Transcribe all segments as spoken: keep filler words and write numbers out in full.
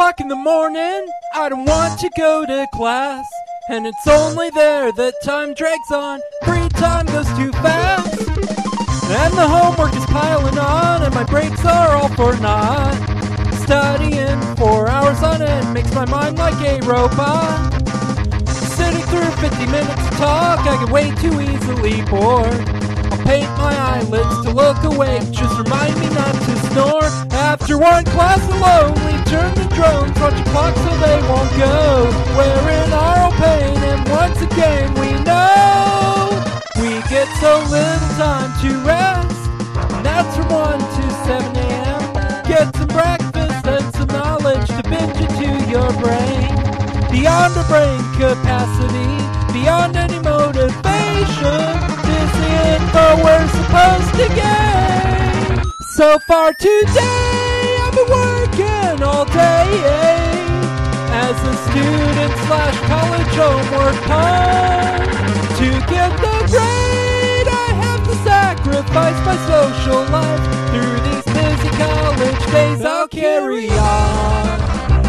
o'clock in the morning, I don't want to go to class. And it's only there that time drags on, free time goes too fast. And the homework is piling on, and my breaks are all for naught. Studying four hours on end makes my mind like a robot. Sitting through fifty minutes of talk, I get way too easily bored. I'll paint my eyelids to look awake, just remind me not to snore. After one class alone, we turn the drones, watch the clock so they won't go. We're in our own pain, and once again we know we get so little time to rest. And that's from one to seven a.m. Get some breakfast and some knowledge to binge into your brain. Beyond our brain capacity, beyond any motivation, this the info we're supposed to gain. So far today, I've been working all day as a student slash college homework pun. To get the grade, I have to sacrifice my social life. Through these busy college days, I'll carry on.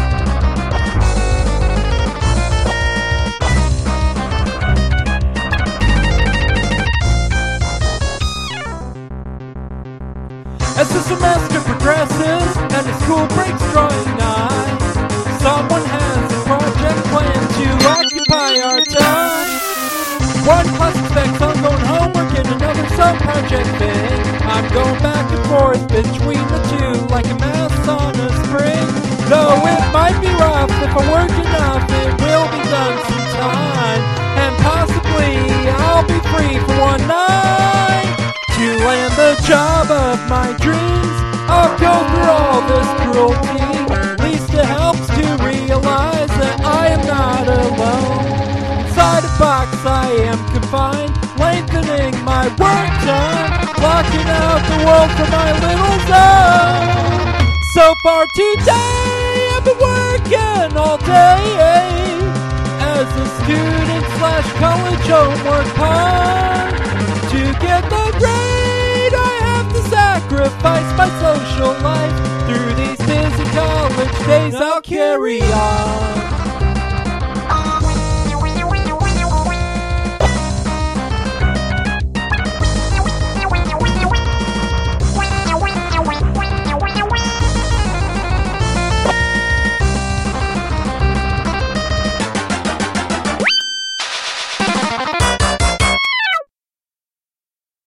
As the semester progresses and the school breaks drawing nigh, someone has a project planned to occupy our time. One class expects ongoing homework and another some project thing. I'm going back and forth between the two like a mouse on a spring. Though it might be rough, if I work enough it will be done sometime. And possibly I'll be free for one night to land the job of my dreams. I'll go through all this cruelty. At least it helps to realize that I am not alone. Inside a box I am confined, lengthening my work time, blocking out the world from my little zone. So far today, I've been working all day as a student slash college homework pun. To get the grade, I have to sacrifice my social life. Through these busy college days, I'll carry on.